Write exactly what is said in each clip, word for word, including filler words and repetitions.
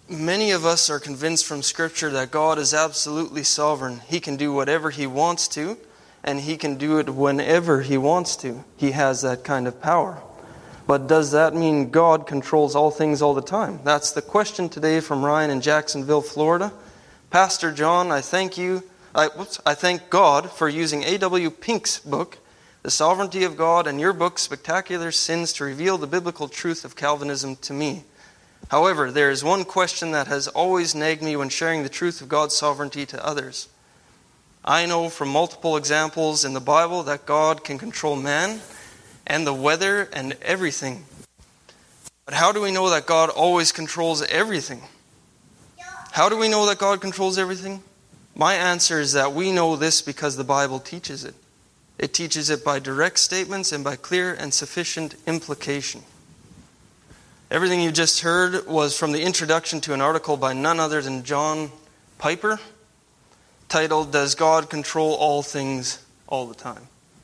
many of us are convinced from Scripture that God is absolutely sovereign. He can do whatever He wants to, and He can do it whenever He wants to. He has that kind of power. But does that mean God controls all things all the time? That's the question today from Ryan in Jacksonville, Florida. Pastor John, I thank you. I, whoops, I thank God for using A W Pink's book, The Sovereignty of God, and your book, Spectacular Sins, to reveal the biblical truth of Calvinism to me. However, there is one question that has always nagged me when sharing the truth of God's sovereignty to others. I know from multiple examples in the Bible that God can control man and the weather and everything. But how do we know that God always controls everything? How do we know that God controls everything? My answer is that we know this because the Bible teaches it. It teaches it by direct statements and by clear and sufficient implication. Everything you just heard was from the introduction to an article by none other than John Piper, titled, Does God Control All Things All the Time?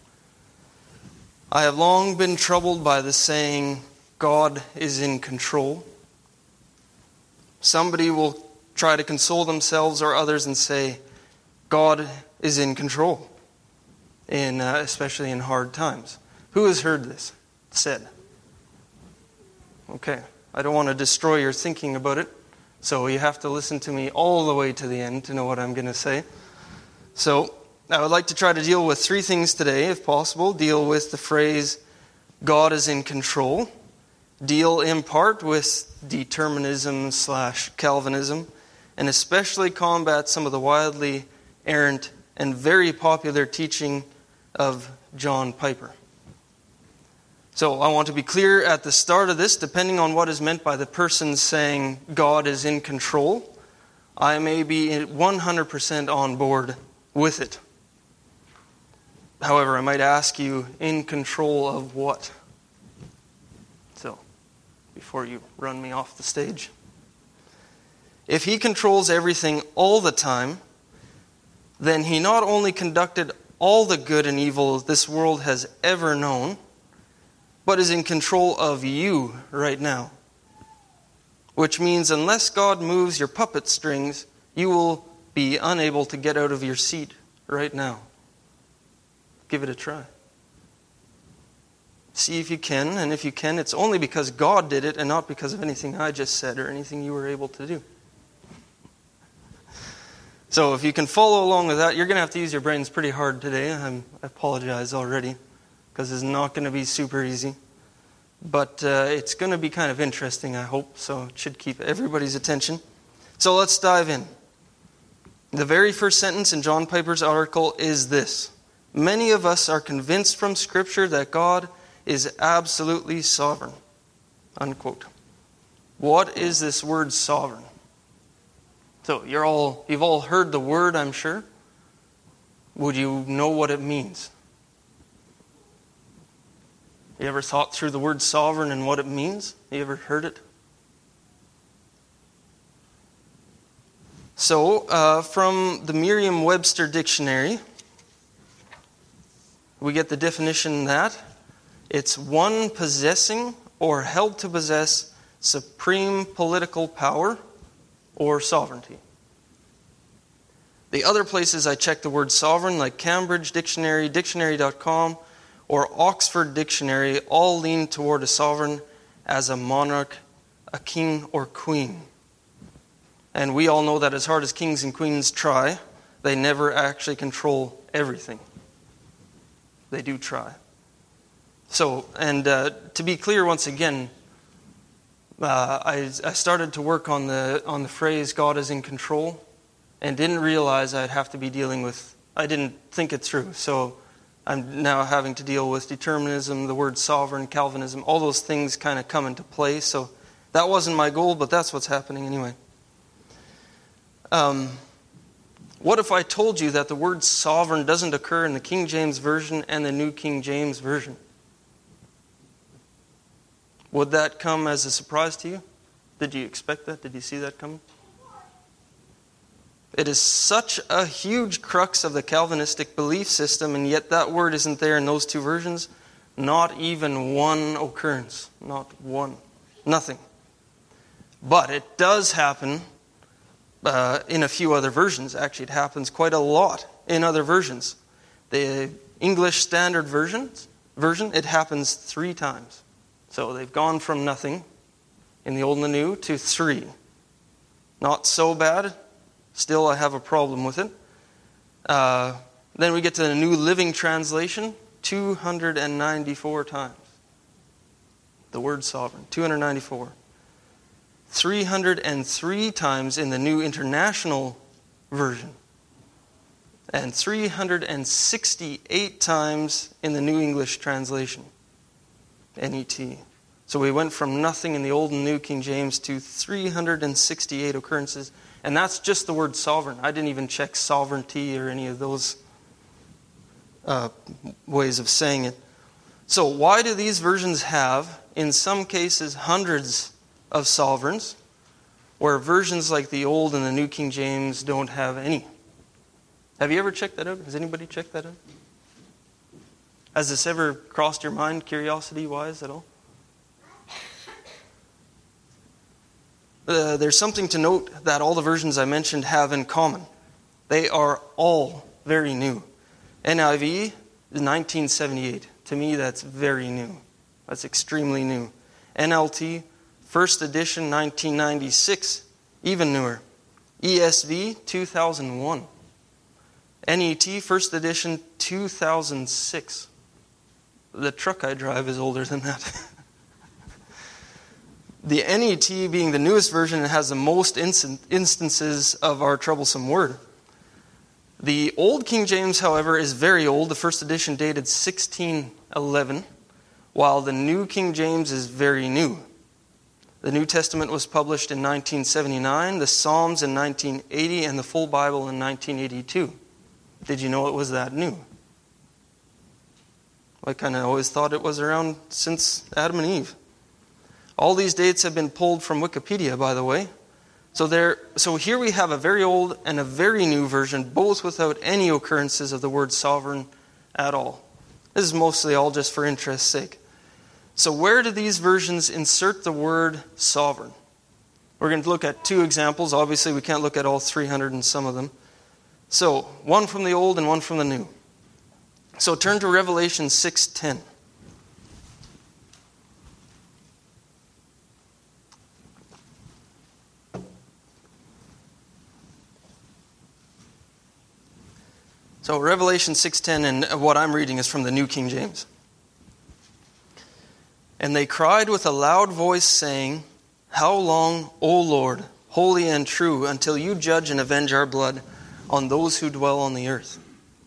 I have long been troubled by the saying, God is in control. Somebody will try to console themselves or others and say, God is in control, in uh, especially in hard times. Who has heard this said? Okay, I don't want to destroy your thinking about it, so you have to listen to me all the way to the end to know what I'm going to say. So, I would like to try to deal with three things today, if possible. Deal with the phrase, God is in control. Deal in part with determinism slash Calvinism, and especially combat some of the wildly errant and very popular teaching of John Piper. So I want to be clear at the start of this, depending on what is meant by the person saying God is in control, I may be one hundred percent on board with it. However, I might ask you, in control of what? So, before you run me off the stage. If He controls everything all the time, then He not only conducted all the good and evil this world has ever known, but is in control of you right now. Which means unless God moves your puppet strings, you will be unable to get out of your seat right now. Give it a try. See if you can, and if you can, it's only because God did it and not because of anything I just said or anything you were able to do. So if you can follow along with that, you're going to have to use your brains pretty hard today. I'm, I apologize already, because it's not going to be super easy. But uh, it's going to be kind of interesting, I hope, so it should keep everybody's attention. So let's dive in. The very first sentence in John Piper's article is this. Many of us are convinced from Scripture that God is absolutely sovereign. Unquote. What is this word sovereign? So you're all, you've all heard the word, I'm sure. Would you know what it means? You ever thought through the word sovereign and what it means? You ever heard it? So, uh, from the Merriam-Webster Dictionary, we get the definition that it's one possessing or held to possess supreme political power or sovereignty. The other places I checked the word sovereign, like Cambridge Dictionary, dictionary dot com, or Oxford Dictionary, all lean toward a sovereign as a monarch, a king or queen. And we all know that as hard as kings and queens try, they never actually control everything. They do try. So, and uh, to be clear once again, uh, I, I started to work on the on the phrase God is in control and didn't realize I'd have to be dealing with, I didn't think it through. So I'm now having to deal with determinism, the word sovereign, Calvinism, all those things kind of come into play. So that wasn't my goal, but that's what's happening anyway. Um, what if I told you that the word sovereign doesn't occur in the King James Version and the New King James Version? Would that come as a surprise to you? Did you expect that? Did you see that coming? It is such a huge crux of the Calvinistic belief system, and yet that word isn't there in those two versions. Not even one occurrence. Not one. Nothing. But it does happen uh, in a few other versions. Actually, it happens quite a lot in other versions. The English Standard Version, version it happens three times. So they've gone from nothing in the Old and the New to three. Not so bad. Still, I have a problem with it. Uh, then we get to the New Living Translation, two hundred ninety-four times. The word sovereign, two hundred ninety-four. three hundred three times in the New International Version. And three hundred sixty-eight times in the New English Translation, N E T. So we went from nothing in the Old and New King James to three hundred sixty-eight occurrences. And that's just the word sovereign. I didn't even check sovereignty or any of those uh, ways of saying it. So why do these versions have, in some cases, hundreds of sovereigns, where versions like the Old and the New King James don't have any? Have you ever checked that out? Has anybody checked that out? Has this ever crossed your mind, curiosity-wise, at all? Uh, there's something to note that all the versions I mentioned have in common. They are all very new. N I V is nineteen seventy-eight. To me, that's very new. That's extremely new. N L T, first edition, nineteen ninety-six, even newer. E S V, two thousand one. N E T, first edition, two thousand six. The truck I drive is older than that. The N E T being the newest version, it has the most instant instances of our troublesome word. The Old King James, however, is very old. The first edition dated sixteen eleven, while the New King James is very new. The New Testament was published in nineteen seventy-nine, the Psalms in nineteen eighty, and the full Bible in nineteen eighty-two. Did you know it was that new? I kind of always thought it was around since Adam and Eve. All these dates have been pulled from Wikipedia, by the way. So there, so here we have a very old and a very new version, both without any occurrences of the word sovereign at all. This is mostly all just for interest's sake. So where do these versions insert the word sovereign? We're going to look at two examples. Obviously, we can't look at all three hundred and some of them. So, one from the Old and one from the New. So turn to Revelation six ten. So Revelation six ten, and what I'm reading is from the New King James. And they cried with a loud voice, saying, How long, O Lord, holy and true, until you judge and avenge our blood on those who dwell on the earth?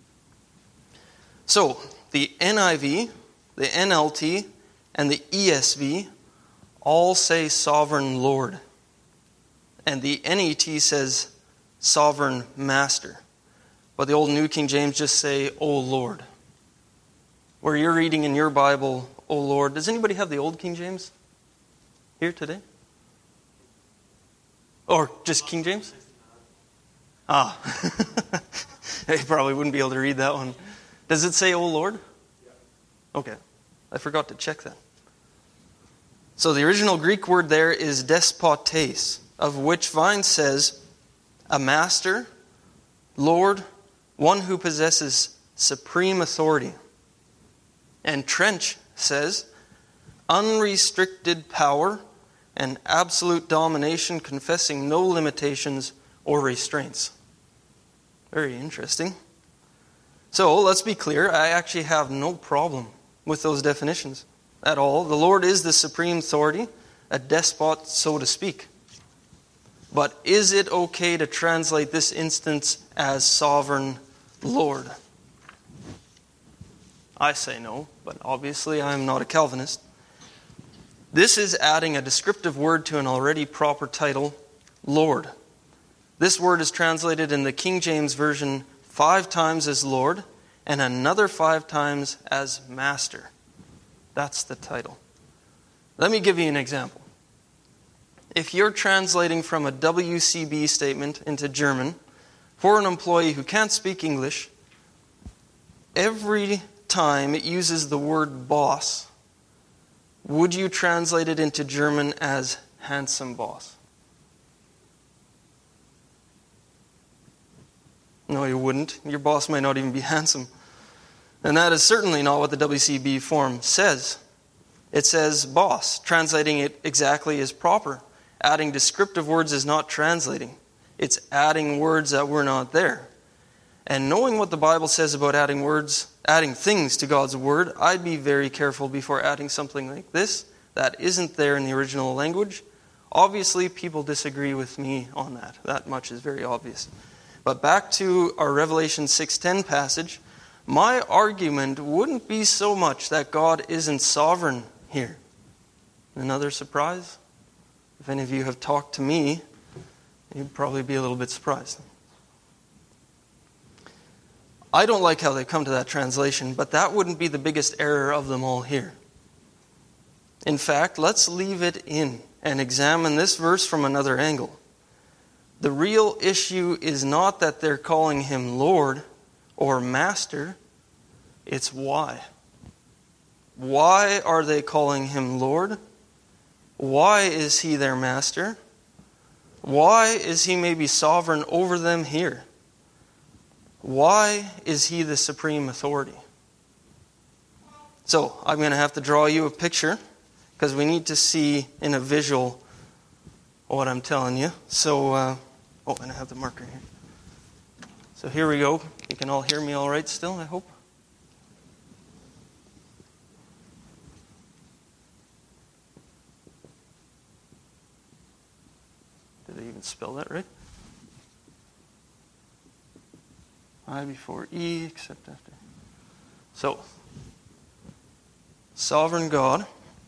So, the N I V, the N L T, and the E S V all say Sovereign Lord. And the N E T says Sovereign Master. But the Old and New King James just say, O Lord. Where you're reading in your Bible, O Lord. Does anybody have the Old King James here today? Or just King James? Ah. You probably wouldn't be able to read that one. Does it say, O Lord? Okay. I forgot to check that. So the original Greek word there is despotes, of which Vine says, a master, Lord, one who possesses supreme authority. And Trench says, unrestricted power and absolute domination, confessing no limitations or restraints. Very interesting. So let's be clear, I actually have no problem with those definitions at all. The Lord is the supreme authority, a despot, so to speak. But is it okay to translate this instance as sovereign Lord? I say no, but obviously I'm not a Calvinist. This is adding a descriptive word to an already proper title, Lord. This word is translated in the King James Version five times as Lord and another five times as Master. That's the title. Let me give you an example. If you're translating from a W C B statement into German for an employee who can't speak English, every time it uses the word boss, would you translate it into German as handsome boss? No, you wouldn't. Your boss might not even be handsome. And that is certainly not what the W C B form says. It says boss. Translating it exactly is proper. Adding descriptive words is not translating. It's adding words that were not there. And knowing what the Bible says about adding words, adding things to God's Word, I'd be very careful before adding something like this that isn't there in the original language. Obviously, people disagree with me on that. That much is very obvious. But back to our Revelation six ten passage, my argument wouldn't be so much that God isn't sovereign here. Another surprise? If any of you have talked to me, you'd probably be a little bit surprised. I don't like how they come to that translation, but that wouldn't be the biggest error of them all here. In fact, let's leave it in and examine this verse from another angle. The real issue is not that they're calling him Lord or Master, it's why. Why are they calling him Lord? Why is he their master? Why is he maybe sovereign over them here? Why is he the supreme authority? So, I'm going to have to draw you a picture because we need to see in a visual what I'm telling you. So, uh, oh, and I have the marker here. So here we go. You can all hear me all right still, I hope. Did I even spell that right? I before E, except after. So, sovereign God.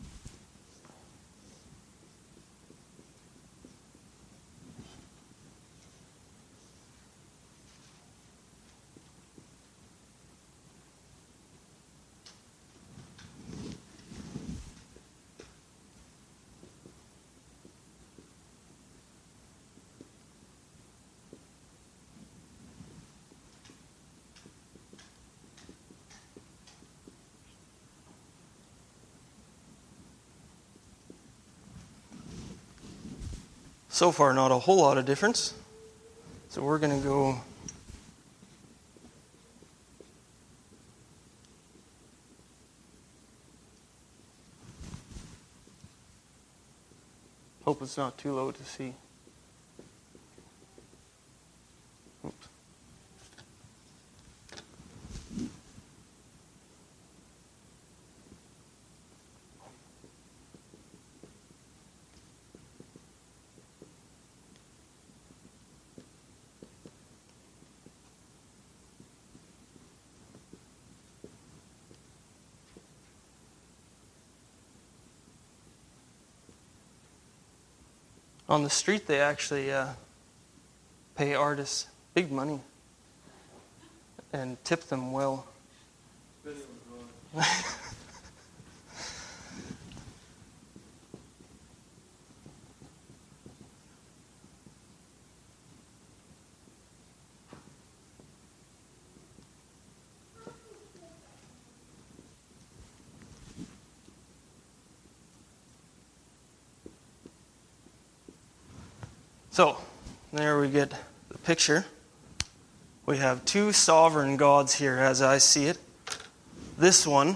So far, not a whole lot of difference. So we're going to go hope it's not too low to see. Oops. On the street, they actually uh, pay artists big money and tip them well. So, there we get the picture. We have two sovereign gods here as I see it. This one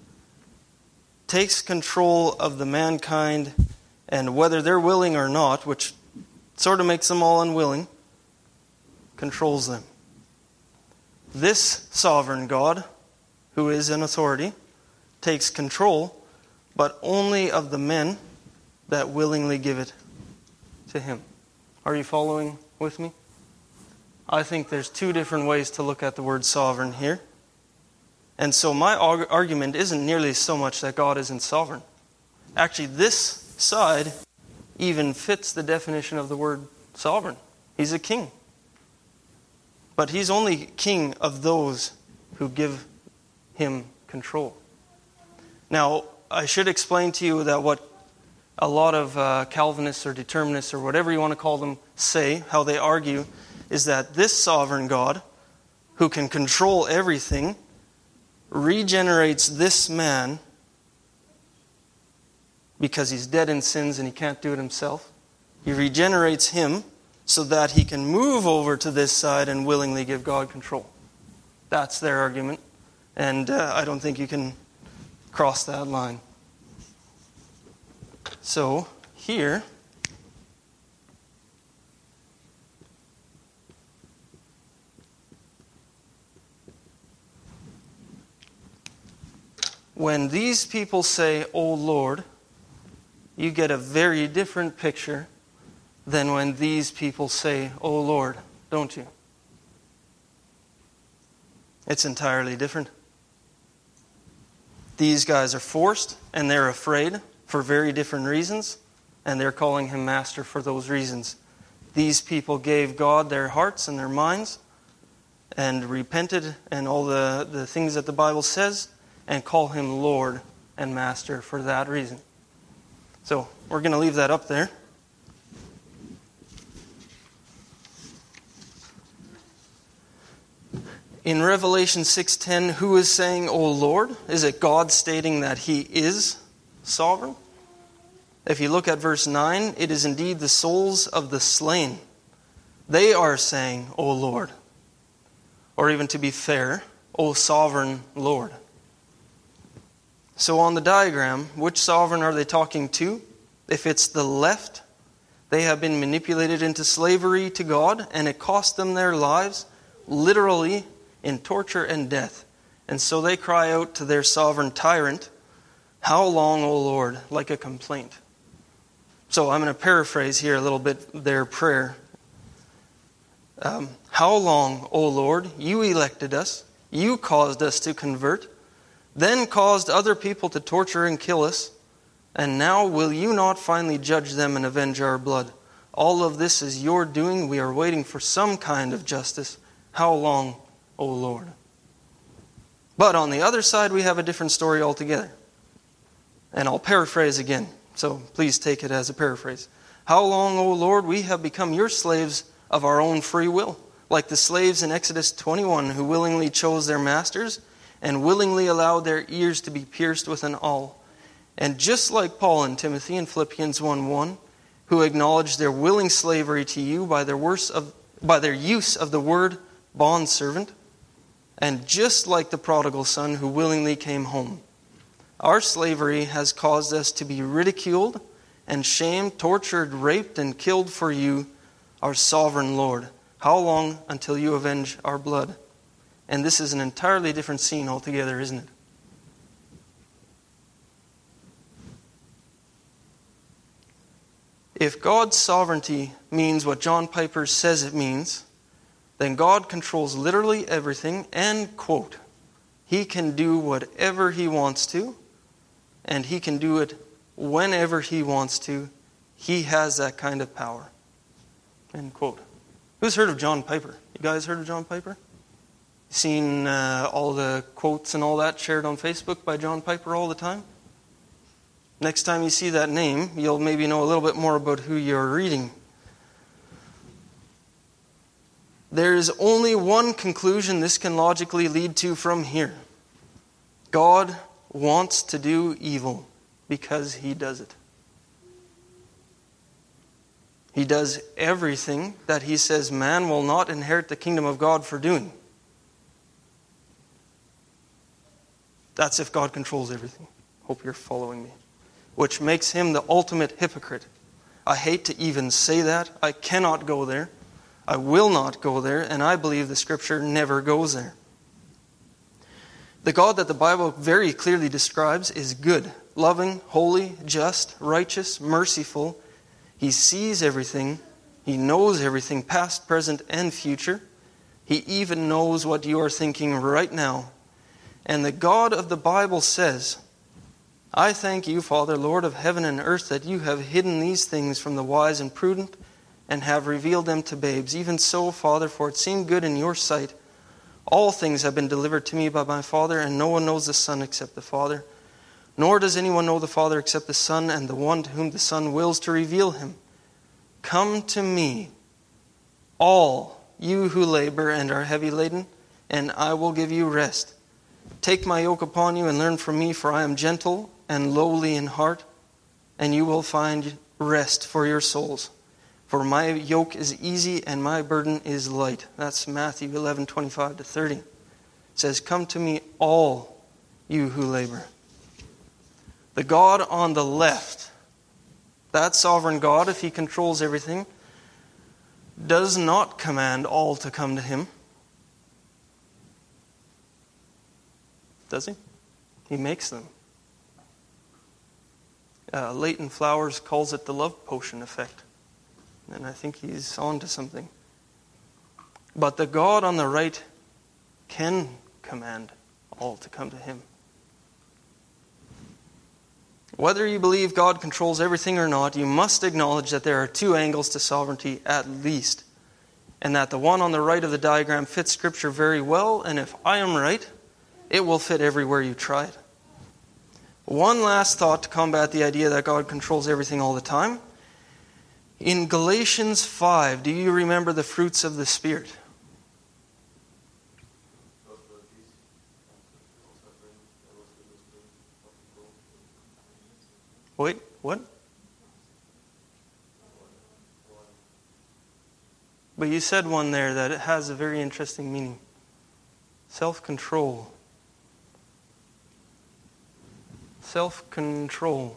takes control of the mankind, and whether they're willing or not, which sort of makes them all unwilling, controls them. This sovereign God, who is in authority, takes control, but only of the men that willingly give it to him. Are you following with me? I think there's two different ways to look at the word sovereign here. And so my argument isn't nearly so much that God isn't sovereign. Actually, this side even fits the definition of the word sovereign. He's a king. But he's only king of those who give him control. Now, I should explain to you that what a lot of uh, Calvinists or determinists or whatever you want to call them say, how they argue, is that this sovereign God, who can control everything, regenerates this man because he's dead in sins and he can't do it himself. He regenerates him so that he can move over to this side and willingly give God control. That's their argument. And uh, I don't think you can cross that line. So, here, when these people say, "O Lord," you get a very different picture than when these people say, "O Lord," don't you? It's entirely different. These guys are forced and they're afraid for very different reasons, and they're calling him master for those reasons. These people gave God their hearts and their minds and repented and all the, the things that the Bible says, and call him Lord and master for that reason. So we're going to leave that up there. In Revelation six ten, who is saying, "O Lord"? Is it God stating that he is sovereign? If you look at verse nine, it is indeed the souls of the slain. They are saying, "O Lord." Or even to be fair, "O sovereign Lord." So on the diagram, which sovereign are they talking to? If it's the left, they have been manipulated into slavery to God, and it cost them their lives, literally, in torture and death. And so they cry out to their sovereign tyrant, "How long, O Lord?" like a complaint. So I'm going to paraphrase here a little bit their prayer. Um, How long, O Lord? You elected us. You caused us to convert, then caused other people to torture and kill us. And now will you not finally judge them and avenge our blood? All of this is your doing. We are waiting for some kind of justice. How long, O Lord? But on the other side, we have a different story altogether. And I'll paraphrase again, so please take it as a paraphrase. How long, O Lord? We have become your slaves of our own free will, like the slaves in Exodus twenty-one who willingly chose their masters and willingly allowed their ears to be pierced with an awl. And just like Paul and Timothy in Philippians one one, who acknowledged their willing slavery to you by their, worse of, by their use of the word bondservant, and just like the prodigal son who willingly came home, our slavery has caused us to be ridiculed and shamed, tortured, raped, and killed for you, our sovereign Lord. How long until you avenge our blood? And this is an entirely different scene altogether, isn't it? If God's sovereignty means what John Piper says it means, then God controls literally everything, and, quote, He can do whatever He wants to, and He can do it whenever He wants to. He has that kind of power, end quote. Who's heard of John Piper? You guys heard of John Piper? Seen uh, all the quotes and all that shared on Facebook by John Piper all the time? Next time you see that name, you'll maybe know a little bit more about who you're reading. There is only one conclusion this can logically lead to from here. God wants to do evil because He does it. He does everything that He says man will not inherit the kingdom of God for doing. That's if God controls everything. Hope you're following me. Which makes Him the ultimate hypocrite. I hate to even say that. I cannot go there. I will not go there, and I believe the Scripture never goes there. The God that the Bible very clearly describes is good, loving, holy, just, righteous, merciful. He sees everything. He knows everything, past, present, and future. He even knows what you are thinking right now. And the God of the Bible says, I thank you, Father, Lord of heaven and earth, that you have hidden these things from the wise and prudent and have revealed them to babes. Even so, Father, for it seemed good in your sight. All things have been delivered to me by my Father, and no one knows the Son except the Father. Nor does anyone know the Father except the Son, and the one to whom the Son wills to reveal Him. Come to me, all you who labor and are heavy laden, and I will give you rest. Take my yoke upon you and learn from me, for I am gentle and lowly in heart, and you will find rest for your souls. For my yoke is easy and my burden is light. That's Matthew eleven, twenty-five to thirty. It says, come to me all you who labor. The God on the left, that sovereign God, if he controls everything, does not command all to come to him. Does he? He makes them. Uh, Leighton Flowers calls it the love potion effect. And I think he's on to something. But the God on the right can command all to come to him. Whether you believe God controls everything or not, you must acknowledge that there are two angles to sovereignty at least. And that the one on the right of the diagram fits Scripture very well, and if I am right, it will fit everywhere you try it. One last thought to combat the idea that God controls everything all the time. In Galatians five, do you remember the fruits of the Spirit? Wait, what? But you said one there that it has a very interesting meaning. Self-control. Self-control.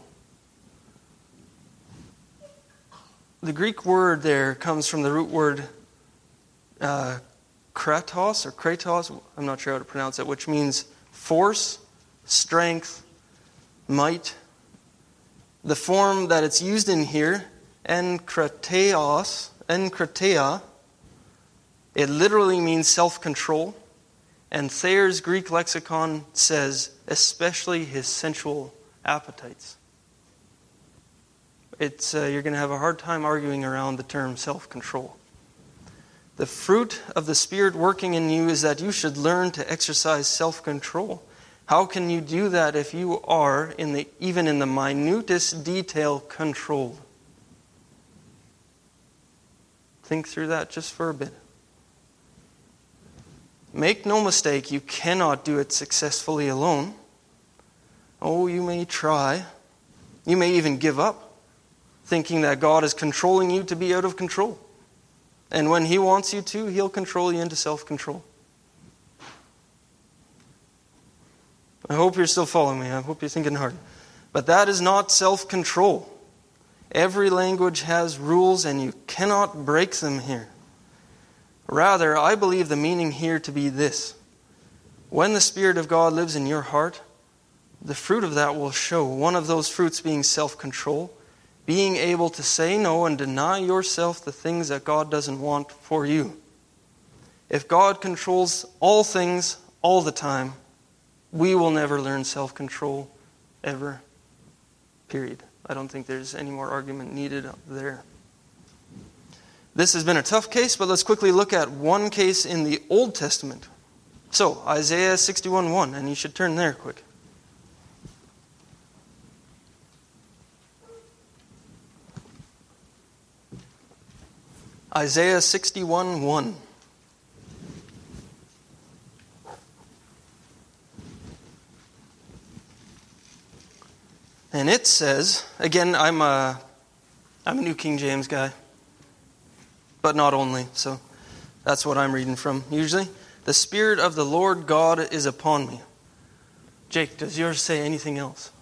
The Greek word there comes from the root word uh, kratos or kratos, I'm not sure how to pronounce it, which means force, strength, might. The form that it's used in here, enkrateos, enkrateia, it literally means self-control. And Thayer's Greek lexicon says, especially his sensual appetites. It's uh, you're going to have a hard time arguing around the term self-control. The fruit of the Spirit working in you is that you should learn to exercise self-control. How can you do that if you are, in the even in the minutest detail, controlled? Think through that just for a bit. Make no mistake, you cannot do it successfully alone. Oh, you may try. You may even give up, thinking that God is controlling you to be out of control. And when He wants you to, He'll control you into self-control. I hope you're still following me. I hope you're thinking hard. But that is not self-control. Every language has rules and you cannot break them here. Rather, I believe the meaning here to be this. When the Spirit of God lives in your heart, the fruit of that will show. One of those fruits being self-control, being able to say no and deny yourself the things that God doesn't want for you. If God controls all things all the time, we will never learn self-control ever. Period. I don't think there's any more argument needed up there. This has been a tough case, but let's quickly look at one case in the Old Testament. So, Isaiah sixty-one one, and you should turn there quick. Isaiah sixty-one one. And it says, again, I'm a, I'm a New King James guy, but not only, so that's what I'm reading from usually. The Spirit of the Lord God is upon me. Jake, does yours say anything else?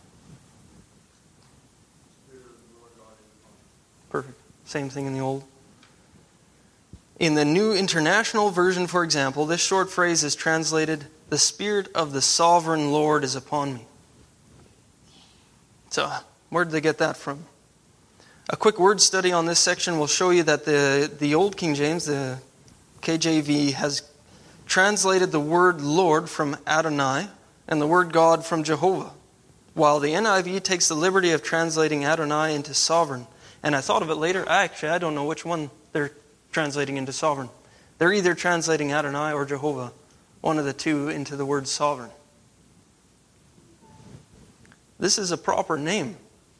Perfect. Same thing in the Old. In the New International Version, for example, this short phrase is translated, the Spirit of the Sovereign Lord is upon me. So, where did they get that from? A quick word study on this section will show you that the, the Old King James, the K J V, has translated the word Lord from Adonai and the word God from Jehovah, while the N I V takes the liberty of translating Adonai into sovereign. And I thought of it later, actually, I don't know which one they're translating into sovereign. They're either translating Adonai or Jehovah, one of the two, into the word sovereign. This is a proper name.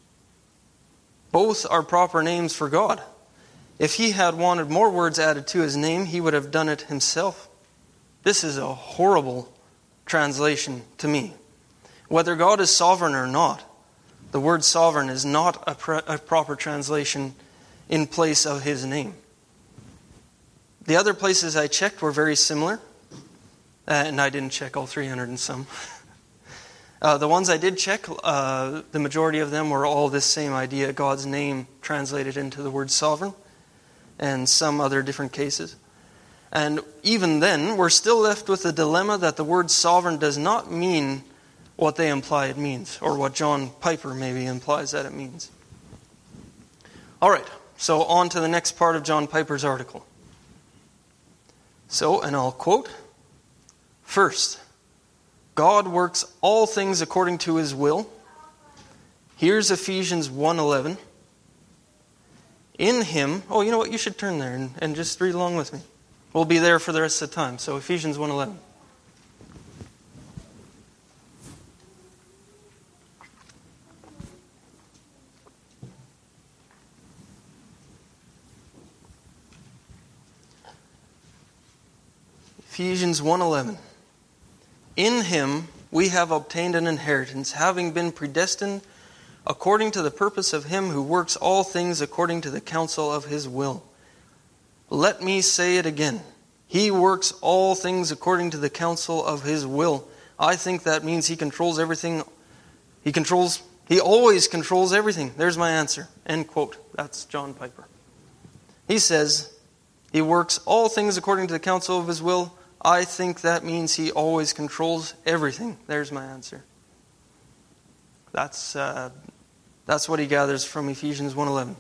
Both are proper names for God. If He had wanted more words added to His name, He would have done it Himself. This is a horrible translation to me. Whether God is sovereign or not, the word sovereign is not a, pr- a proper translation in place of his name. The other places I checked were very similar, uh, and I didn't check all three hundred and some. Uh, the ones I did check, uh, the majority of them were all this same idea, God's name translated into the word sovereign, and some other different cases. And even then, we're still left with the dilemma that the word sovereign does not mean what they imply it means, or what John Piper maybe implies that it means. All right, so on to the next part of John Piper's article. So, and I'll quote, "First, God works all things according to his will. Here's Ephesians one eleven. In him," oh, you know what, you should turn there and, and just read along with me. We'll be there for the rest of the time. So Ephesians one eleven. Ephesians one eleven. In him we have obtained an inheritance, having been predestined according to the purpose of him who works all things according to the counsel of his will. Let me say it again. He works all things according to the counsel of his will. I think that means he controls everything. He controls, he always controls everything. There's my answer. End quote. That's John Piper. He says, he works all things according to the counsel of his will. I think that means he always controls everything. There's my answer. That's uh, that's what he gathers from Ephesians one eleven.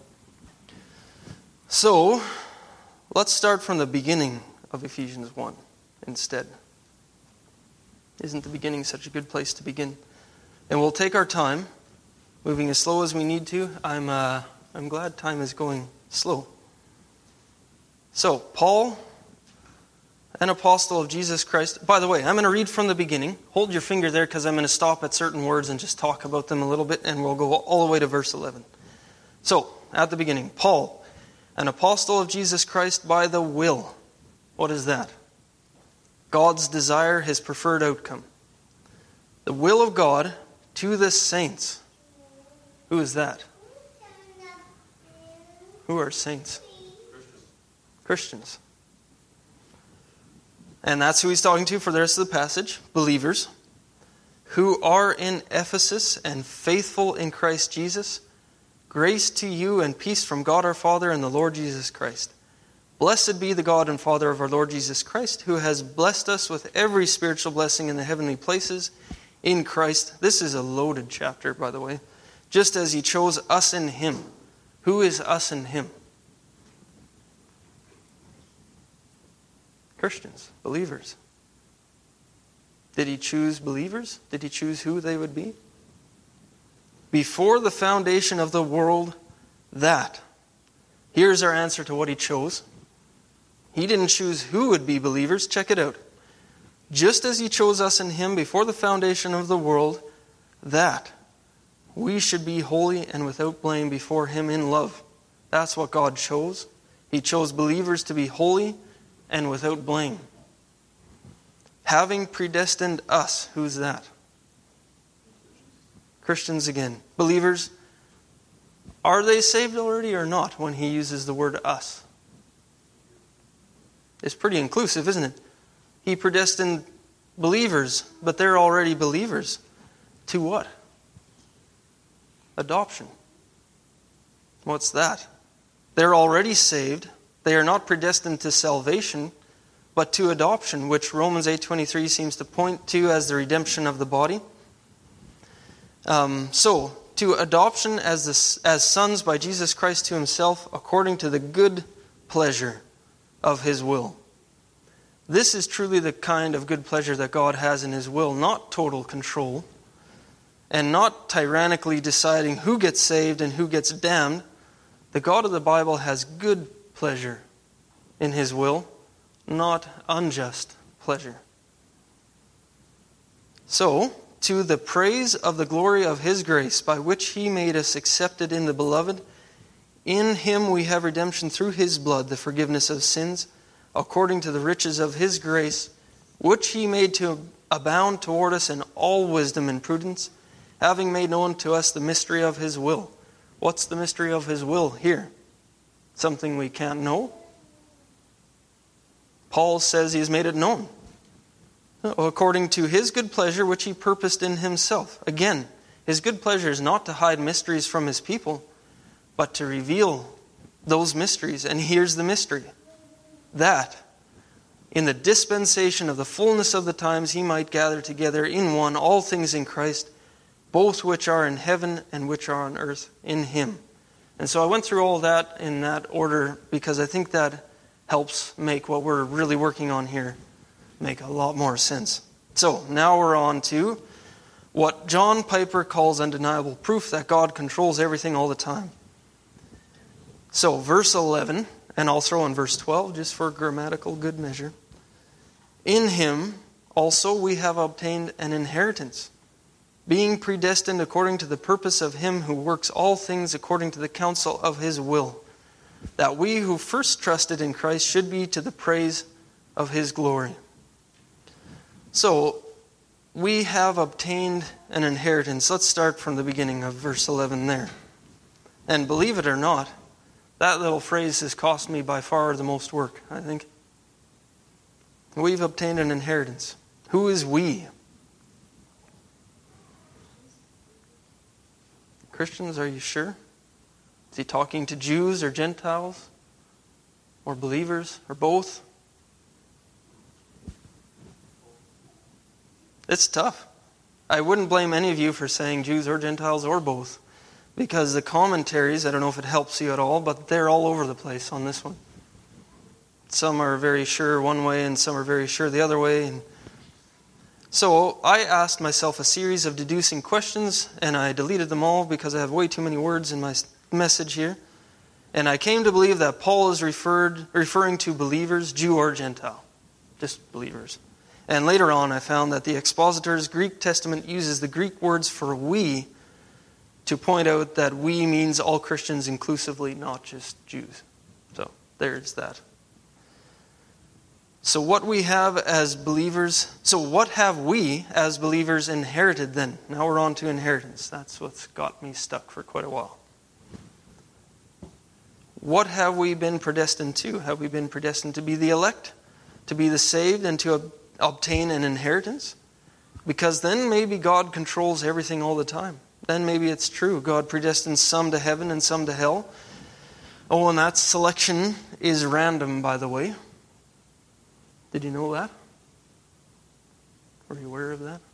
So, let's start from the beginning of Ephesians one instead. Isn't the beginning such a good place to begin? And we'll take our time, moving as slow as we need to. I'm uh, I'm glad time is going slow. So, Paul, an apostle of Jesus Christ. By the way, I'm going to read from the beginning. Hold your finger there because I'm going to stop at certain words and just talk about them a little bit, and we'll go all the way to verse eleven. So, at the beginning, Paul, an apostle of Jesus Christ by the will. What is that? God's desire, his preferred outcome. The will of God to the saints. Who is that? Who are saints? Christians. Christians. And that's who he's talking to for the rest of the passage. Believers who are in Ephesus and faithful in Christ Jesus. Grace to you and peace from God our Father and the Lord Jesus Christ. Blessed be the God and Father of our Lord Jesus Christ, who has blessed us with every spiritual blessing in the heavenly places in Christ. This is a loaded chapter, by the way. Just as he chose us in him. Who is us in him? Christians, believers. Did he choose believers? Did he choose who they would be? Before the foundation of the world, that. Here's our answer to what he chose. He didn't choose who would be believers. Check it out. Just as he chose us in him before the foundation of the world, that we should be holy and without blame before him in love. That's what God chose. He chose believers to be holy and without blame. Having predestined us. Who's that? Christians again. Believers. Are they saved already or not when he uses the word us? It's pretty inclusive, isn't it? He predestined believers, but they're already believers. To what? Adoption. What's that? They're already saved. They are not predestined to salvation, but to adoption, which Romans eight twenty-three seems to point to as the redemption of the body. Um, so, to adoption as the, as sons by Jesus Christ to himself, according to the good pleasure of his will. This is truly the kind of good pleasure that God has in his will, not total control, and not tyrannically deciding who gets saved and who gets damned. The God of the Bible has good pleasure in his will, not unjust pleasure. So, to the praise of the glory of his grace, by which he made us accepted in the beloved, in him we have redemption through his blood, the forgiveness of sins, according to the riches of his grace, which he made to abound toward us in all wisdom and prudence, having made known to us the mystery of his will. What's the mystery of his will here? something we can't know? Paul says He has made it known. According to His good pleasure, which He purposed in Himself. Again, His good pleasure is not to hide mysteries from His people, but to reveal those mysteries. And here's the mystery. That, in the dispensation of the fullness of the times, He might gather together in one all things in Christ, both which are in heaven and which are on earth in Him. And so I went through all that in that order because I think that helps make what we're really working on here make a lot more sense. So now we're on to what John Piper calls undeniable proof that God controls everything all the time. So verse eleven, and I'll throw in verse twelve just for grammatical good measure. In Him also we have obtained an inheritance, being predestined according to the purpose of Him who works all things according to the counsel of His will, that we who first trusted in Christ should be to the praise of His glory. So, we have obtained an inheritance. Let's start from the beginning of verse eleven there. And believe it or not, that little phrase has cost me by far the most work, I think. We've obtained an inheritance. Who is we? Christians, are you sure? Is He talking to Jews or Gentiles? Or believers? Or both? It's tough. I wouldn't blame any of you for saying Jews or Gentiles or both. Because the commentaries, I don't know if it helps you at all, but they're all over the place on this one. Some are very sure one way and some are very sure the other way. And so I asked myself a series of deducing questions, and I deleted them all because I have way too many words in my message here. And I came to believe that Paul is referred referring to believers, Jew or Gentile. Just believers. And later on I found that the expositor's Greek Testament uses the Greek words for we to point out that we means all Christians inclusively, not just Jews. So there's that. So what we have as believers, so what have we as believers inherited then? Now we're on to inheritance. That's what's got me stuck for quite a while. What have we been predestined to? Have we been predestined to be the elect? To be the saved and to ob- obtain an inheritance? Because then maybe God controls everything all the time. Then maybe it's true. God predestines some to heaven and some to hell. Oh, and that selection is random, by the way. Did you know that? Were you aware of that?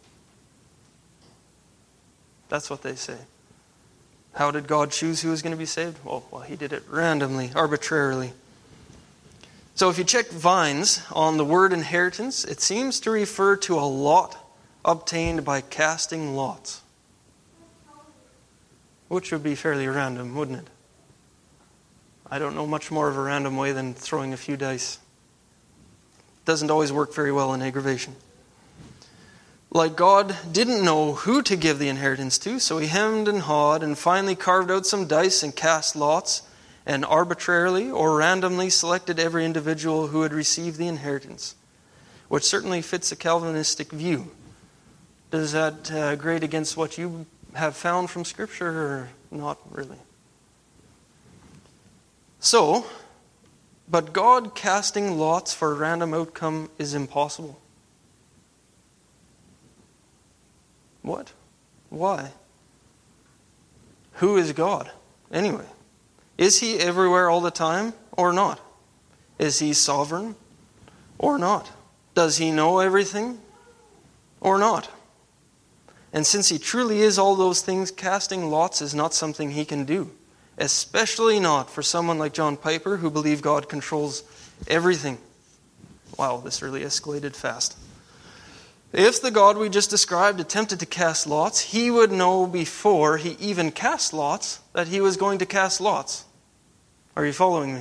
That's what they say. How did God choose who was going to be saved? Well, well, He did it randomly, arbitrarily. So if you check Vines on the word inheritance, it seems to refer to a lot obtained by casting lots. Which would be fairly random, wouldn't it? I don't know much more of a random way than throwing a few dice. Doesn't always work very well in aggravation. Like God didn't know who to give the inheritance to, so He hemmed and hawed and finally carved out some dice and cast lots and arbitrarily or randomly selected every individual who would receive the inheritance, which certainly fits a Calvinistic view. Does that uh, grade against what you have found from Scripture or not really? So, but God casting lots for a random outcome is impossible. What? Why? Who is God, anyway? Is He everywhere all the time or not? Is He sovereign or not? Does He know everything or not? And since He truly is all those things, casting lots is not something He can do. Especially not for someone like John Piper who believes God controls everything. Wow, this really escalated fast. If the God we just described attempted to cast lots, He would know before He even cast lots that He was going to cast lots. Are you following me?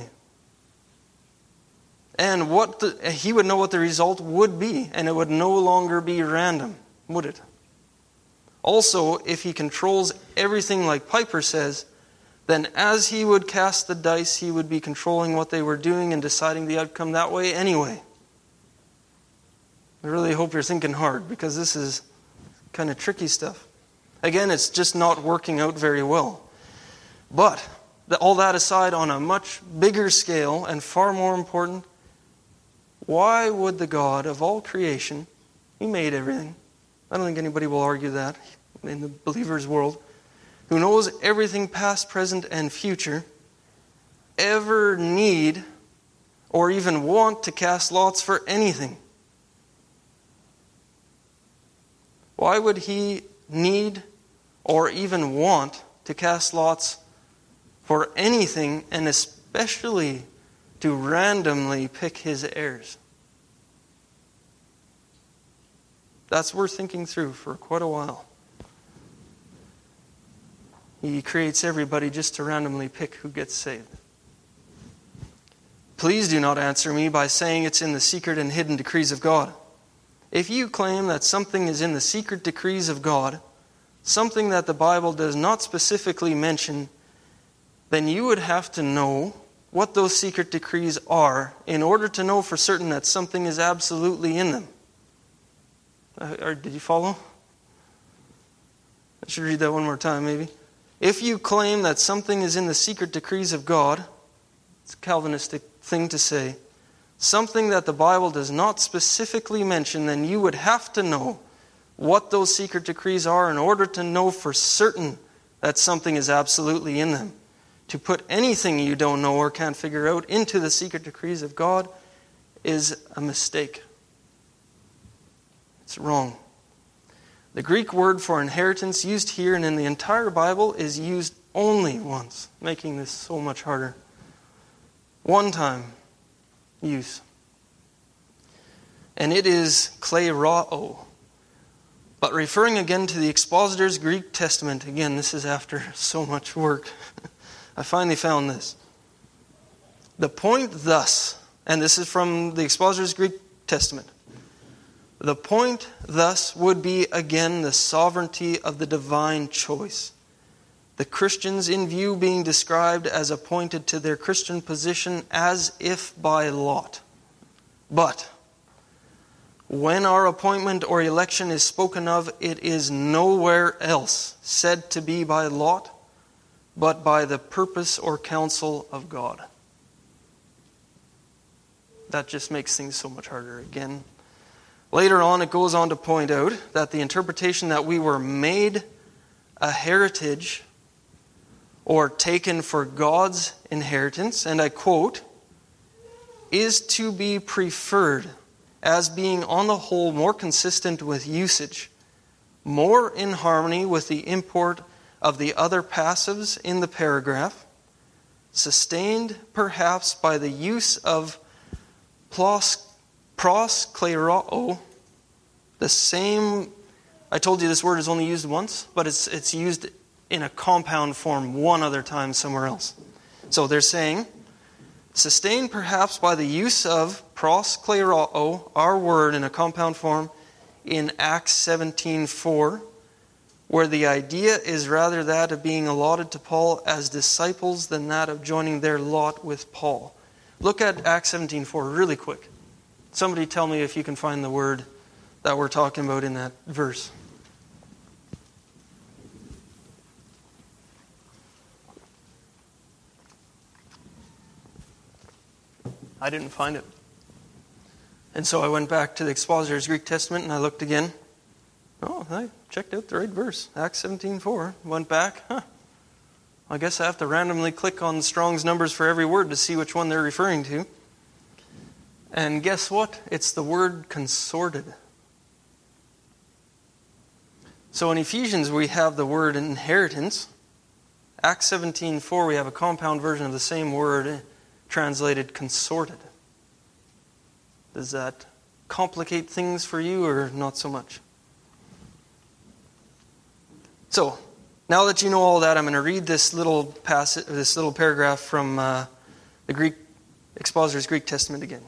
And what the, He would know what the result would be, and it would no longer be random, would it? Also, if He controls everything like Piper says, then as He would cast the dice, He would be controlling what they were doing and deciding the outcome that way anyway. I really hope you're thinking hard, because this is kind of tricky stuff. Again, it's just not working out very well. But all that aside, on a much bigger scale and far more important, why would the God of all creation, He made everything. I don't think anybody will argue that in the believer's world, who knows everything past, present, and future, ever need or even want to cast lots for anything? Why would He need or even want to cast lots for anything, and especially to randomly pick His heirs? That's worth thinking through for quite a while. He creates everybody just to randomly pick who gets saved. Please do not answer me by saying it's in the secret and hidden decrees of God. If you claim that something is in the secret decrees of God, something that the Bible does not specifically mention, then you would have to know what those secret decrees are in order to know for certain that something is absolutely in them. Uh, or did you follow? I should read that one more time, maybe. If you claim that something is in the secret decrees of God, it's a Calvinistic thing to say, something that the Bible does not specifically mention, then you would have to know what those secret decrees are in order to know for certain that something is absolutely in them. To put anything you don't know or can't figure out into the secret decrees of God is a mistake. It's wrong. The Greek word for inheritance used here and in the entire Bible is used only once, making this so much harder. One time use. And it is klerao. But referring again to the Expositor's Greek Testament, again, this is after so much work, I finally found this. The point thus, and this is from the Expositor's Greek Testament, the point thus would be again the sovereignty of the divine choice. The Christians in view being described as appointed to their Christian position as if by lot. But when our appointment or election is spoken of, it is nowhere else said to be by lot, but by the purpose or counsel of God. That just makes things so much harder again. Later on, it goes on to point out that the interpretation that we were made a heritage or taken for God's inheritance, and I quote, is to be preferred as being on the whole more consistent with usage, more in harmony with the import of the other passives in the paragraph, sustained perhaps by the use of pros, pros klerao, the same, I told you this word is only used once, but it's it's used in a compound form one other time somewhere else. So they're saying, sustained perhaps by the use of pros klerao, our word in a compound form, in Acts seventeen four, where the idea is rather that of being allotted to Paul as disciples than that of joining their lot with Paul. Look at Acts seventeen four really quick. Somebody tell me if you can find the word that we're talking about in that verse. I didn't find it. And so I went back to the Expositor's Greek Testament and I looked again. Oh, I checked out the right verse. Acts seventeen four. Went back. Huh. I guess I have to randomly click on Strong's numbers for every word to see which one they're referring to. And guess what? It's the word consorted. So in Ephesians we have the word inheritance. Acts seventeen four we have a compound version of the same word translated consorted. Does that complicate things for you or not so much? So, now that you know all that, I'm going to read this little passage, this little paragraph from uh, the Greek Expositor's Greek Testament again.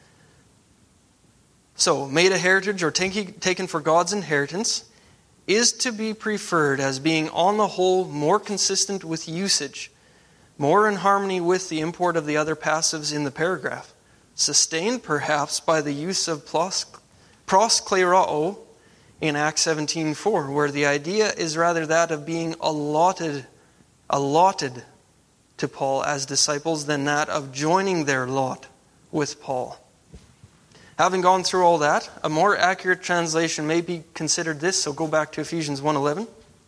So, made a heritage or take, taken for God's inheritance is to be preferred as being on the whole more consistent with usage, more in harmony with the import of the other passives in the paragraph, sustained perhaps by the use of pros, pros klerao in Acts seventeen four, where the idea is rather that of being allotted, allotted to Paul as disciples than that of joining their lot with Paul. Having gone through all that, a more accurate translation may be considered this, so go back to Ephesians one eleven.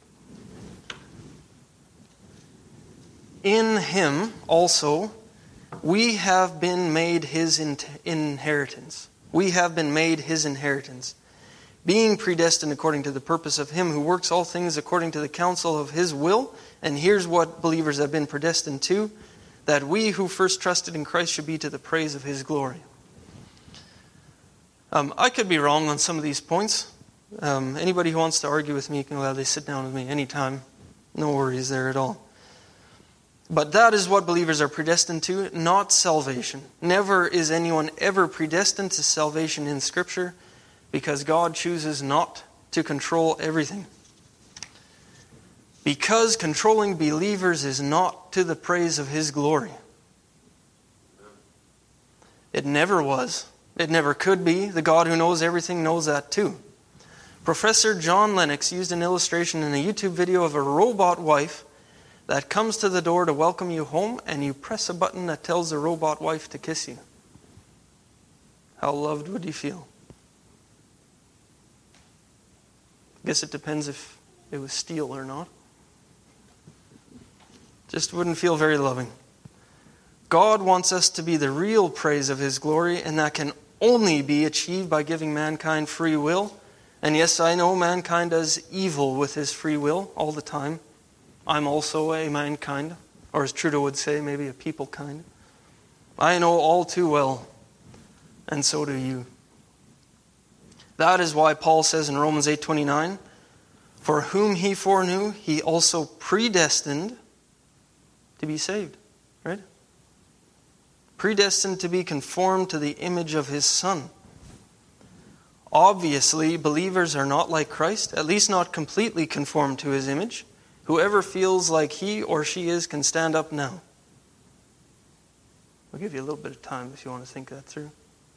In him also we have been made his inheritance. We have been made his inheritance, being predestined according to the purpose of him who works all things according to the counsel of his will. And here's what believers have been predestined to, that we who first trusted in Christ should be to the praise of his glory. Um, I could be wrong on some of these points. Um, anybody who wants to argue with me can gladly sit down with me anytime. No worries there at all. But that is what believers are predestined to, not salvation. Never is anyone ever predestined to salvation in Scripture, because God chooses not to control everything. Because controlling believers is not to the praise of his glory. It never was. It never could be. The God who knows everything knows that too. Professor John Lennox used an illustration in a YouTube video of a robot wife that comes to the door to welcome you home, and you press a button that tells the robot wife to kiss you. How loved would you feel? I guess it depends if it was steel or not. Just wouldn't feel very loving. God wants us to be the real praise of his glory, and that can only be achieved by giving mankind free will. And yes, I know mankind does evil with his free will all the time. I'm also a mankind, or as Trudeau would say, maybe a people kind. I know all too well, and so do you. That is why Paul says in Romans eight twenty-nine, for whom he foreknew, he also predestined to be saved. Right? Predestined to be conformed to the image of his Son. Obviously, believers are not like Christ, at least not completely conformed to his image. Whoever feels like he or she is can stand up now. I'll give you a little bit of time if you want to think that through.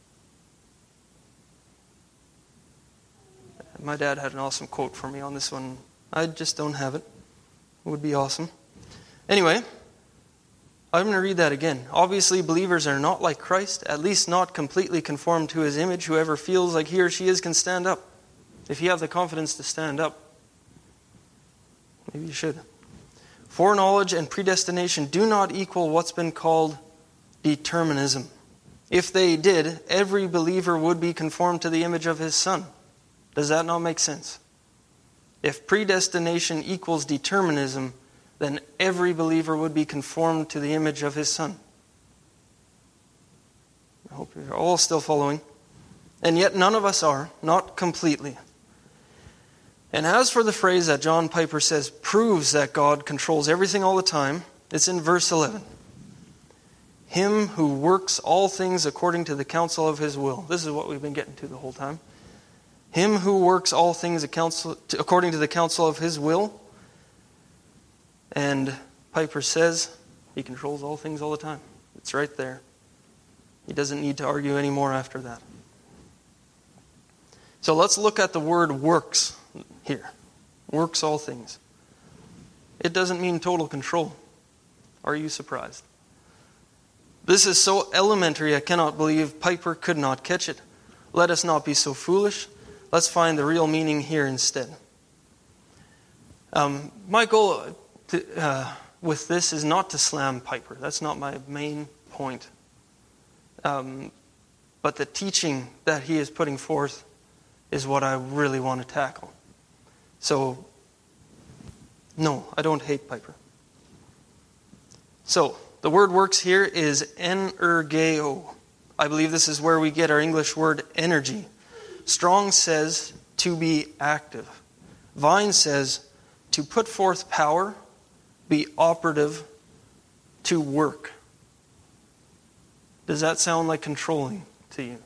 My dad had an awesome quote for me on this one. I just don't have it. It would be awesome. Anyway, I'm going to read that again. Obviously, believers are not like Christ, at least not completely conformed to his image. Whoever feels like he or she is can stand up. If you have the confidence to stand up, maybe you should. Foreknowledge and predestination do not equal what's been called determinism. If they did, every believer would be conformed to the image of his Son. Does that not make sense? If predestination equals determinism, then every believer would be conformed to the image of his Son. I hope you're all still following. And yet none of us are, not completely. And as for the phrase that John Piper says proves that God controls everything all the time, it's in verse eleven. Him who works all things according to the counsel of his will. This is what we've been getting to the whole time. Him who works all things according to the counsel of his will. And Piper says he controls all things all the time. It's right there. He doesn't need to argue anymore after that. So let's look at the word works here. Works all things. It doesn't mean total control. Are you surprised? This is so elementary I cannot believe Piper could not catch it. Let us not be so foolish. Let's find the real meaning here instead. Um, my goal to, uh, with this is not to slam Piper. That's not my main point. Um, but the teaching that he is putting forth is what I really want to tackle. So, no, I don't hate Piper. So, the word works here is energeo. I believe this is where we get our English word energy. Strong says to be active. Vine says to put forth power, be operative, to work. Does that sound like controlling to you?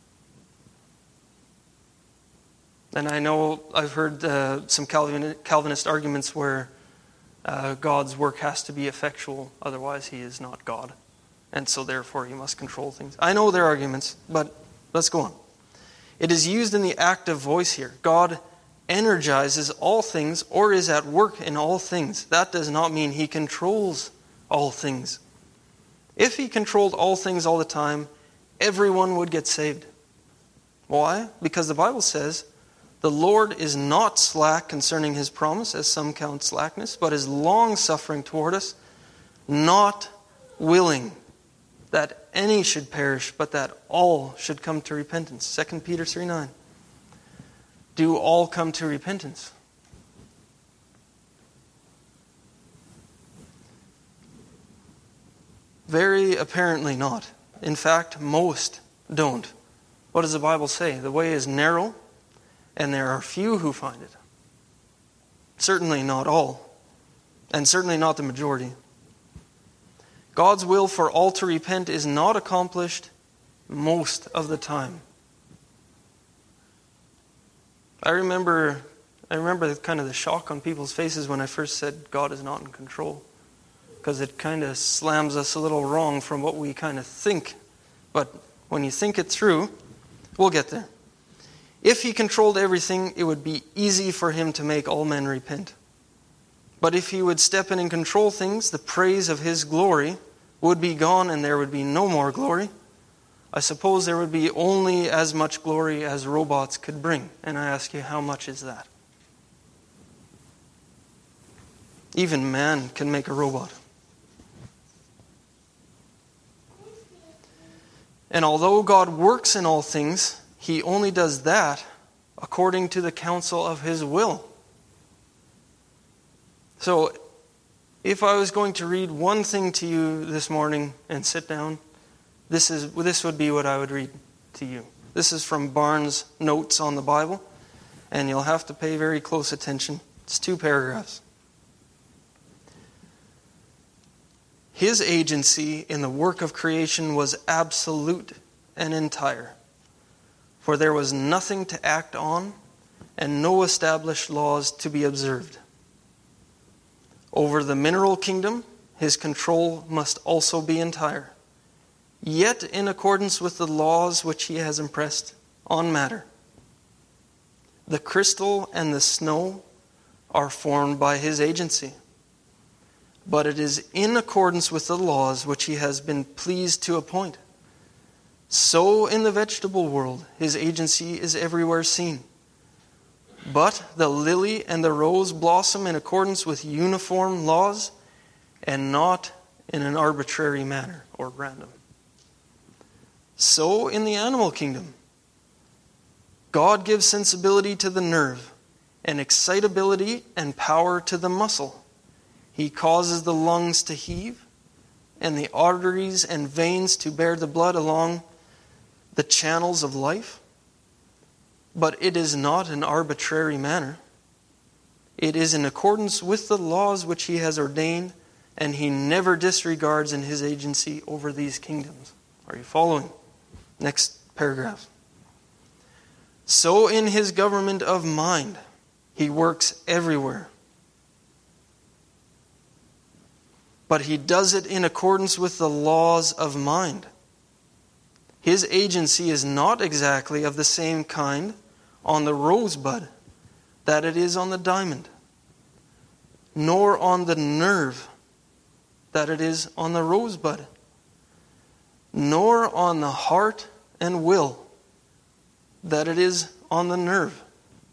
And I know I've heard uh, some Calvin, Calvinist arguments where uh, God's work has to be effectual, otherwise he is not God. And so therefore he must control things. I know there are arguments, but let's go on. It is used in the active voice here. God energizes all things or is at work in all things. That does not mean he controls all things. If he controlled all things all the time, everyone would get saved. Why? Because the Bible says, the Lord is not slack concerning his promise, as some count slackness, but is long-suffering toward us, not willing that any should perish, but that all should come to repentance. Second Peter three nine. Do all come to repentance? Very apparently not. In fact, most don't. What does the Bible say? The way is narrow, and there are few who find it. Certainly not all, and certainly not the majority. God's will for all to repent is not accomplished most of the time. I remember, I remember kind of the shock on people's faces when I first said God is not in control, because it kind of slams us a little wrong from what we kind of think. But when you think it through, we'll get there. If he controlled everything, it would be easy for him to make all men repent. But if he would step in and control things, the praise of his glory would be gone and there would be no more glory. I suppose there would be only as much glory as robots could bring. And I ask you, how much is that? Even man can make a robot. And although God works in all things, he only does that according to the counsel of his will. So, if I was going to read one thing to you this morning and sit down, this is this would be what I would read to you. This is from Barnes' Notes on the Bible, and you'll have to pay very close attention. It's two paragraphs. His agency in the work of creation was absolute and entire, for there was nothing to act on and no established laws to be observed. Over the mineral kingdom, his control must also be entire, yet in accordance with the laws which he has impressed on matter. The crystal and the snow are formed by his agency, but it is in accordance with the laws which he has been pleased to appoint. So in the vegetable world, his agency is everywhere seen. But the lily and the rose blossom in accordance with uniform laws and not in an arbitrary manner or random. So in the animal kingdom, God gives sensibility to the nerve and excitability and power to the muscle. He causes the lungs to heave and the arteries and veins to bear the blood along the channels of life. But it is not an arbitrary manner. It is in accordance with the laws which he has ordained, and he never disregards in his agency over these kingdoms. Are you following? Next paragraph. So in his government of mind, he works everywhere. But he does it in accordance with the laws of mind. His agency is not exactly of the same kind on the rosebud that it is on the diamond, nor on the nerve that it is on the rosebud, nor on the heart and will that it is on the nerve.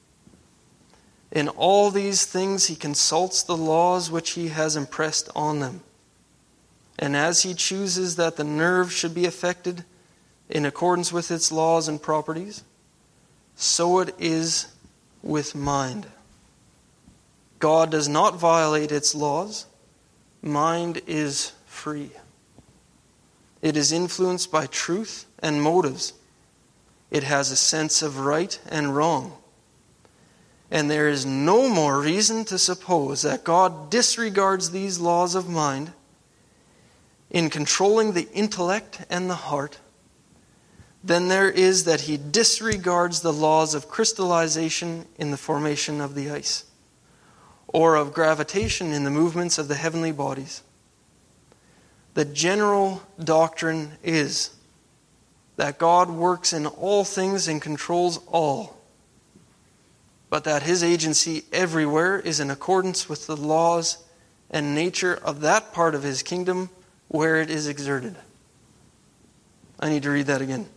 In all these things he consults the laws which he has impressed on them. And as he chooses that the nerve should be affected in accordance with its laws and properties, so it is with mind. God does not violate its laws. Mind is free. It is influenced by truth and motives. It has a sense of right and wrong. And there is no more reason to suppose that God disregards these laws of mind in controlling the intellect and the heart than there is that he disregards the laws of crystallization in the formation of the ice, or of gravitation in the movements of the heavenly bodies. The general doctrine is that God works in all things and controls all, but that his agency everywhere is in accordance with the laws and nature of that part of his kingdom where it is exerted. I need to read that again.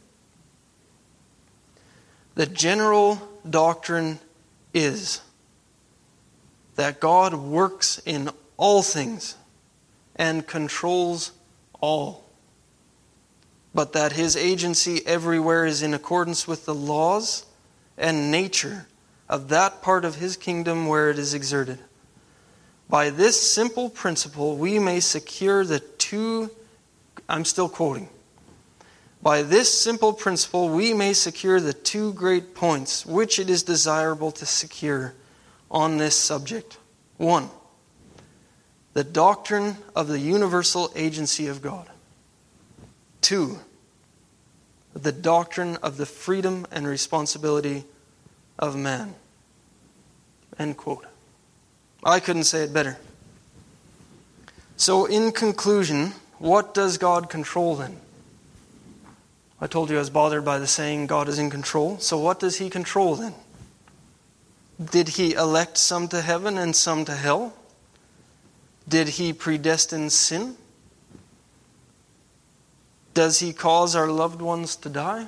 The general doctrine is that God works in all things and controls all, but that his agency everywhere is in accordance with the laws and nature of that part of his kingdom where it is exerted. By this simple principle, we may secure the two, I'm still quoting. By this simple principle, we may secure the two great points which it is desirable to secure on this subject. One, the doctrine of the universal agency of God. Two, the doctrine of the freedom and responsibility of man. End quote. I couldn't say it better. So in conclusion, what does God control then? I told you I was bothered by the saying God is in control. So what does he control then? Did he elect some to heaven and some to hell? Did he predestine sin? Does he cause our loved ones to die?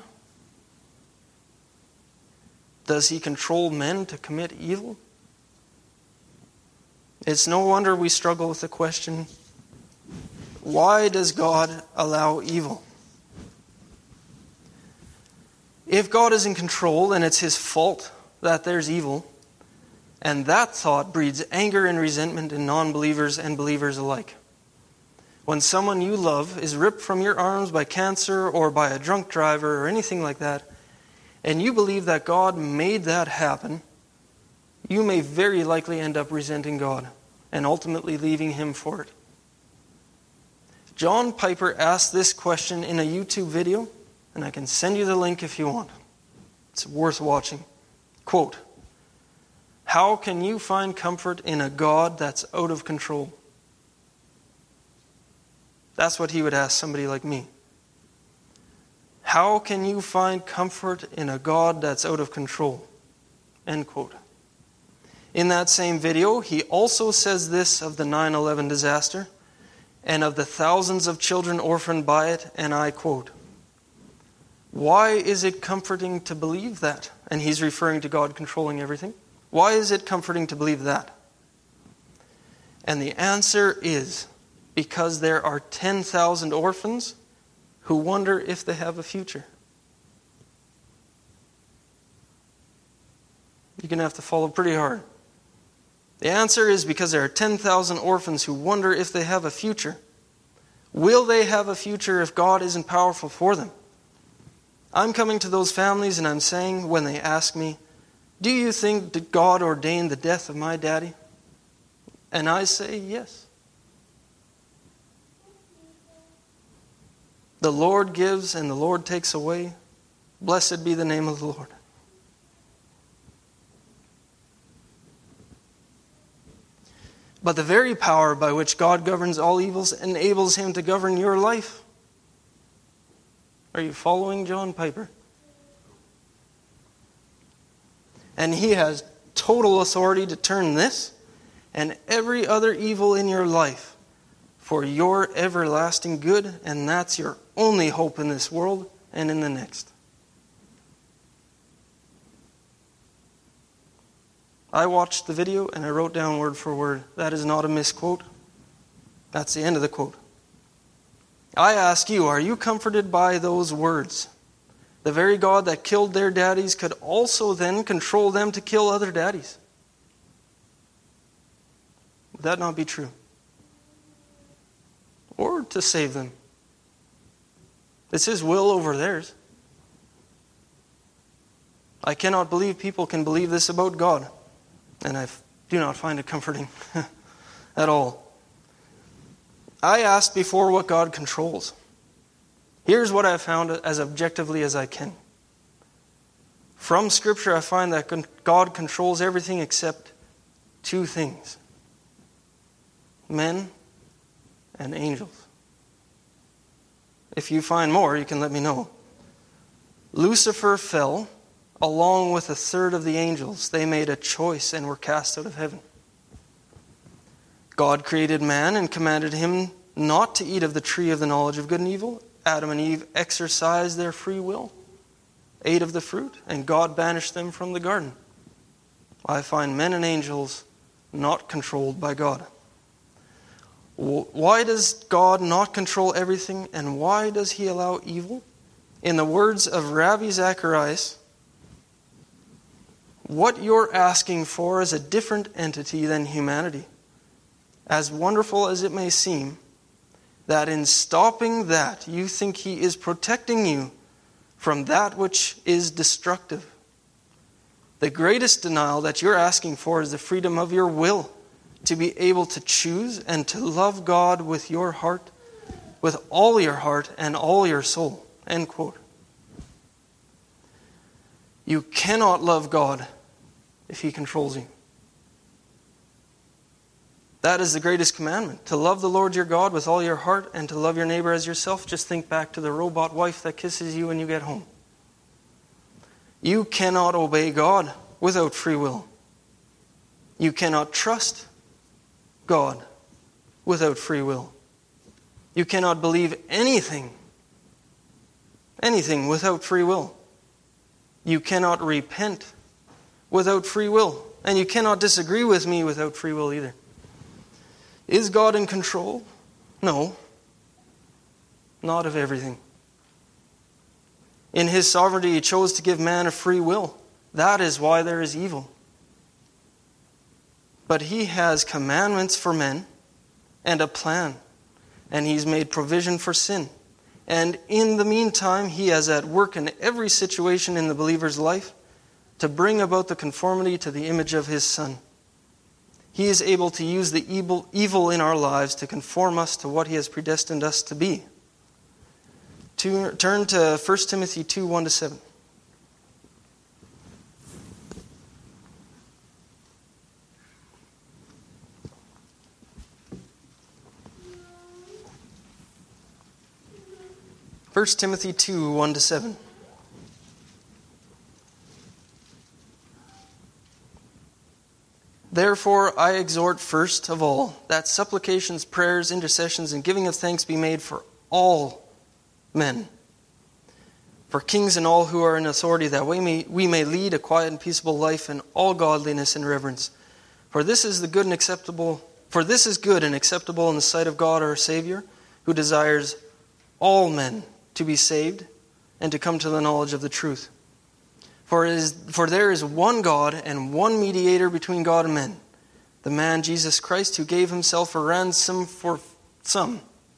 Does he control men to commit evil? It's no wonder we struggle with the question, why does God allow evil? If God is in control, then it's his fault that there's evil, and that thought breeds anger and resentment in non-believers and believers alike. When someone you love is ripped from your arms by cancer or by a drunk driver or anything like that, and you believe that God made that happen, you may very likely end up resenting God and ultimately leaving him for it. John Piper asked this question in a YouTube video, and I can send you the link if you want. It's worth watching. Quote, "How can you find comfort in a God that's out of control?" That's what he would ask somebody like me. How can you find comfort in a God that's out of control? End quote. In that same video, he also says this of the nine eleven disaster and of the thousands of children orphaned by it, and I quote, "Why is it comforting to believe that?" And he's referring to God controlling everything. Why is it comforting to believe that? And the answer is because there are ten thousand orphans who wonder if they have a future. You're going to have to follow pretty hard. The answer is because there are ten thousand orphans who wonder if they have a future. Will they have a future if God isn't powerful for them? I'm coming to those families and I'm saying, when they ask me, "Do you think that God ordained the death of my daddy?" And I say, yes. The Lord gives and the Lord takes away. Blessed be the name of the Lord. But the very power by which God governs all evils enables him to govern your life. Are you following John Piper? And he has total authority to turn this and every other evil in your life for your everlasting good, and that's your only hope in this world and in the next. I watched the video and I wrote down word for word. That is not a misquote. That's the end of the quote. I ask you, are you comforted by those words? The very God that killed their daddies could also then control them to kill other daddies. Would that not be true? Or to save them. It's his will over theirs. I cannot believe people can believe this about God. And I do not find it comforting at all. I asked before what God controls. Here's what I found as objectively as I can. From Scripture, I find that God controls everything except two things: men and angels. If you find more, you can let me know. Lucifer fell along with a third of the angels. They made a choice and were cast out of heaven. God created man and commanded him not to eat of the tree of the knowledge of good and evil. Adam and Eve exercised their free will, ate of the fruit, and God banished them from the garden. I find men and angels not controlled by God. Why does God not control everything, and why does he allow evil? In the words of Rabbi Zacharias, what you're asking for is a different entity than humanity. As wonderful as it may seem, that in stopping that, you think he is protecting you from that which is destructive. The greatest denial that you're asking for is the freedom of your will, to be able to choose and to love God with your heart, with all your heart and all your soul. End quote. You cannot love God if he controls you. That is the greatest commandment, to love the Lord your God with all your heart and to love your neighbor as yourself. Just think back to the robot wife that kisses you when you get home. You cannot obey God without free will. You cannot trust God without free will. You cannot believe anything, anything without free will. You cannot repent without free will. And you cannot disagree with me without free will either. Is God in control? No. Not of everything. In his sovereignty, he chose to give man a free will. That is why there is evil. But he has commandments for men and a plan. And he's made provision for sin. And in the meantime, he is at work in every situation in the believer's life to bring about the conformity to the image of his Son. He is able to use the evil, evil in our lives to conform us to what he has predestined us to be. To, turn to First Timothy two, one to seven. First Timothy two, one to seven. Therefore, I exhort first of all that supplications, prayers, intercessions, and giving of thanks be made for all men, for kings and all who are in authority, that we may, we may lead a quiet and peaceable life in all godliness and reverence. For this is the good and acceptable. For this is good and acceptable in the sight of God our Savior, who desires all men to be saved and to come to the knowledge of the truth. For, it is, for there is one God and one mediator between God and men, the man Jesus Christ, who gave himself a ransom for some.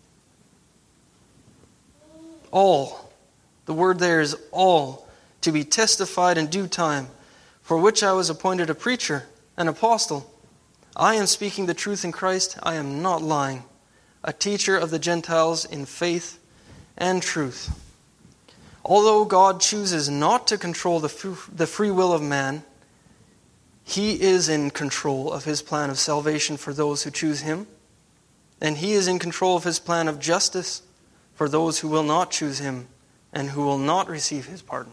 All. The word there is all, to be testified in due time, for which I was appointed a preacher, an apostle. I am speaking the truth in Christ, I am not lying, a teacher of the Gentiles in faith and truth. Although God chooses not to control the free will of man, he is in control of his plan of salvation for those who choose him. And he is in control of his plan of justice for those who will not choose him and who will not receive his pardon.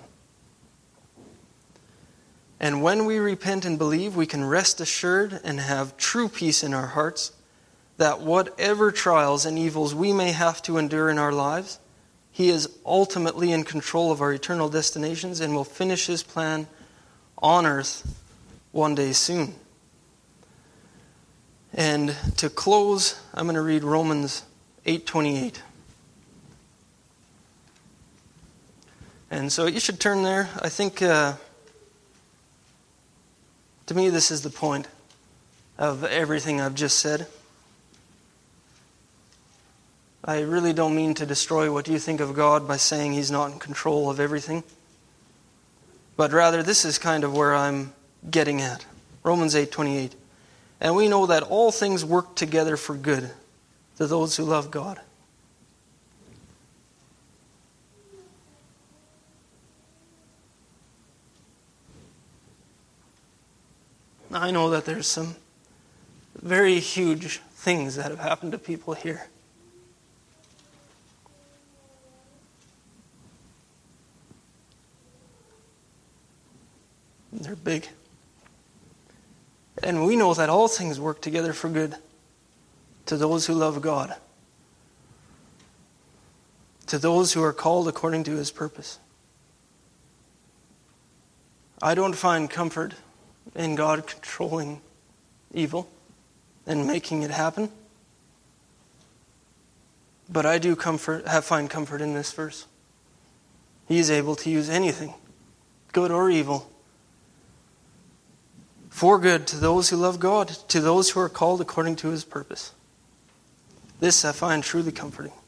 And when we repent and believe, we can rest assured and have true peace in our hearts that whatever trials and evils we may have to endure in our lives, he is ultimately in control of our eternal destinations and will finish his plan on earth one day soon. And to close, I'm going to read Romans eight twenty-eight. And so you should turn there. I think, uh, to me, this is the point of everything I've just said. I really don't mean to destroy what you think of God by saying he's not in control of everything. But rather, this is kind of where I'm getting at. Romans eight twenty-eight. And we know that all things work together for good to those who love God. I know that there's some very huge things that have happened to people here. They're big. And we know that all things work together for good to those who love God, to those who are called according to His purpose. I don't find comfort in God controlling evil and making it happen. But I do comfort, have find comfort in this verse. He is able to use anything, good or evil, for good to those who love God, to those who are called according to His purpose. This I find truly comforting.